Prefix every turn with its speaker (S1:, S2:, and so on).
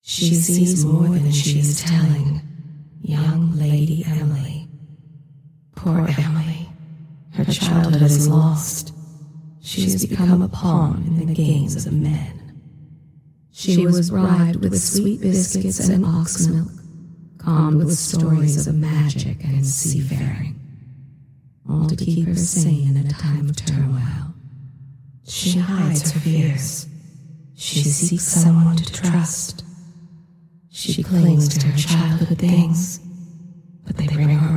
S1: She sees more than she is telling. Young Lady Emily. Poor Emily. Her childhood is lost. She has become a pawn in the games of men. She was bribed with sweet biscuits and ox milk, calmed with stories of magic and seafaring, all to keep her sane in a time of turmoil. She hides her fears. She seeks someone to trust. She clings to her childhood things, but they bring her